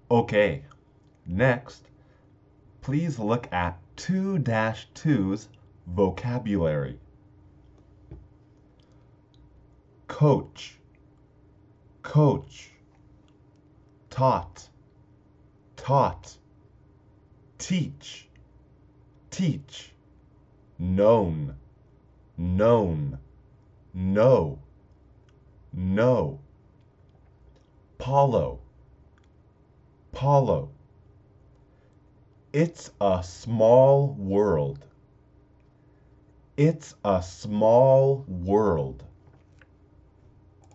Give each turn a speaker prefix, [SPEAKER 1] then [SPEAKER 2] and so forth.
[SPEAKER 1] Okay, next, please look at 2-2's vocabulary. Coach, coach, taught, taught, teach, teach, known, known, know, know, Paulo, Paulo. It's a small world. It's a small world.